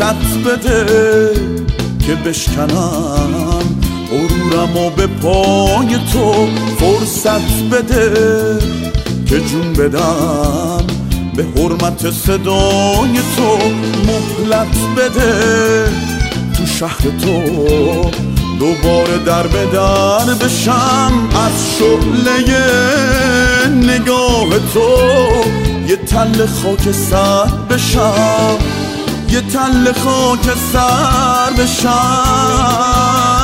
فرصت بده که بشکنم غرورمو به پای تو، فرصت بده که جون بدم به حرمت صدای تو، مهلت بده تو شهر تو دوباره در به در بشم، از شعله نگاه تو یه تل خاک سر بشم، یه تل خاک سر بشم.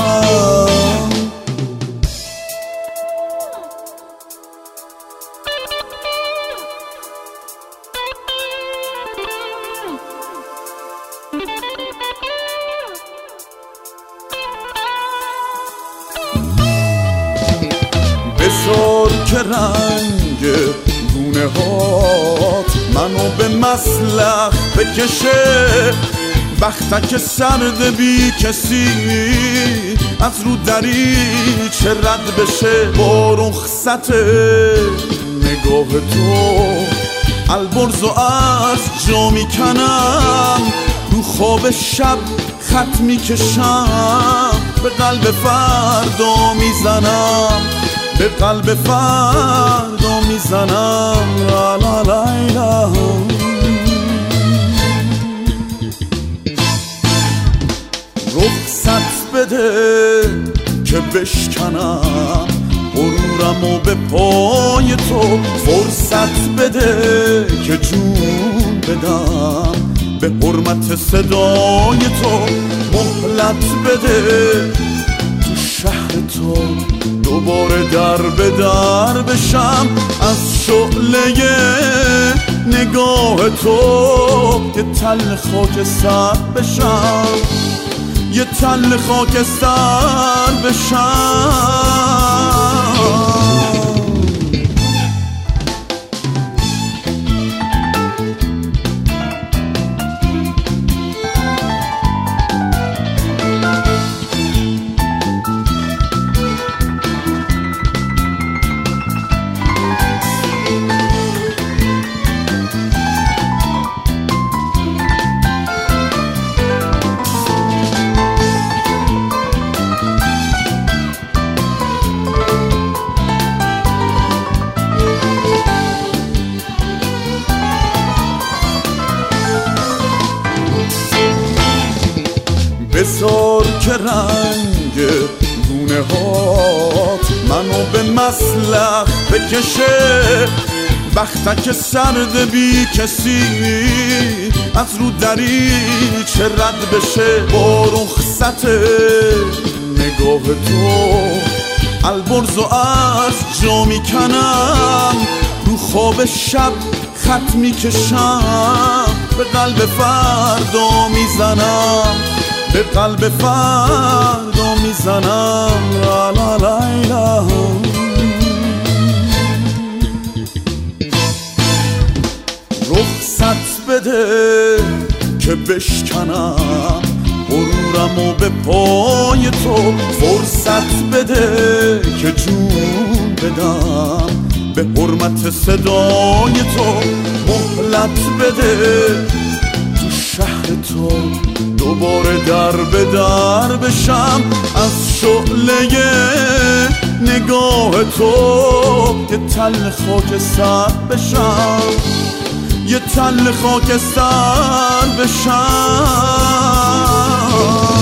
بذار که رنگ گونه هات منو به مسلخ بکشه، بختک سرد بی کسی از رو دریچه رد بشه، با رخصت نگاه تو البرز و از جا میکنم، رو خواب شب خط میکشم، به قلب فردا میزنم، به قلب فردا میزنم. لا لا لا لا. رخصت بده که بشکنم غرورمو به پای تو، فرصت بده که جون بدم به حرمت صدای تو، مهلت بده تو شهر تو دوباره در به در بشم، از شعله نگاه تو یه تل خاک سر بشم، یه تل خاک سر بشم. بذار که رنگ گونه هات منو به مسلخ بکشه، بختک سرد بی کسی از رو دریچه رد بشه، با رخصت نگاه تو البرز و از جا میکنم، رو خواب شب خط میکشم، به قلب فردا میزنم، به قلب فردا میزنم. لا لا لا لا. رخصت بده که بشکنم غرورمو به پای تو، فرصت بده که جون بدم به حرمت صدای تو، مهلت بده تو شهر تو دوباره در به در بشم، از شعله نگاه تو یه تل خاک سر بشم، یه تل خاک سر بشم.